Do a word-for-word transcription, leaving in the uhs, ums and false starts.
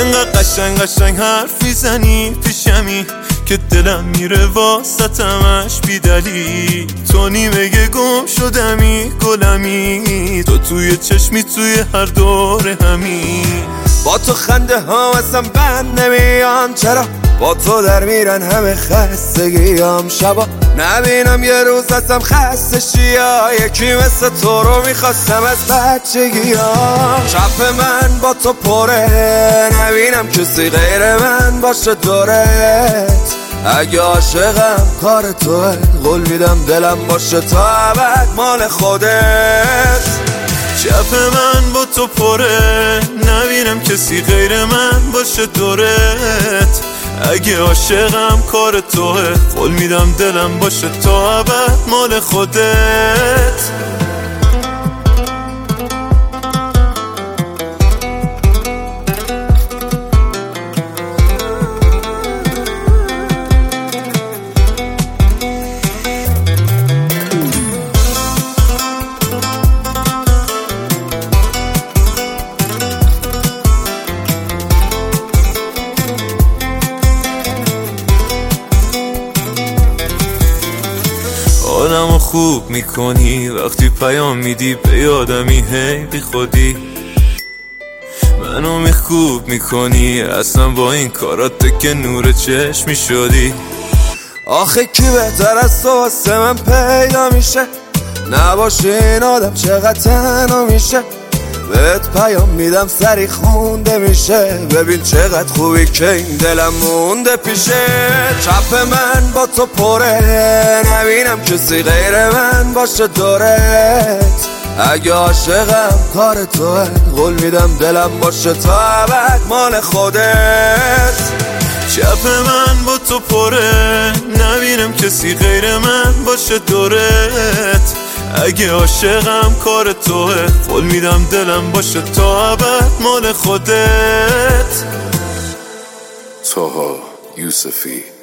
انقدر قشنگ قشنگ حرف میزنی پیشمی که دلم میره واسطمش بی دلیل. تو نیمه گم شدمی گلمی، تو توی چشمی توی هر دور همین. با تو خنده ها اصلا بند نمیان، چرا با تو در میرن همه خستگیام. شبا نبینم یه روز ازم خسته شیا، یکی مثل تو رو میخواستم از بچگیام. چپ من با تو پره، نبینم کسی غیر من باشه دورت. اگه عاشقم کار توه، قول میدم دلم باشه تا ابد مال خودت. چپ من با تو پره، نبینم کسی غیر من باشه دورت. اگه عاشقم کار توه، قول میدم دلم باشه تا ابد مال خودت. آدمو خوب میکنی وقتی پیام میدی به یادمی، هی بی خودی منو میخوب میکنی. اصلا با این کارات که نور چشمی شدی. آخه کی بهتر از تو واسه من پیدا میشه؟ نباشه این آدم چقدر تنها میشه. بهت پیام میدم سری خونده میشه، ببین چقدر خوبی که این دلم مونده پیشه. چپ من با تو پره، نبینم کسی غیر من باشه دورت. اگه عاشقم کار توه، قول میدم دلم باشه تا ابد مال خودت. چپ من با تو پره، نبینم کسی غیر من باشه دورت. اگه عاشقم کار توه، قول میدم دلم باشه تا ابد مال خودت. طه یوسفی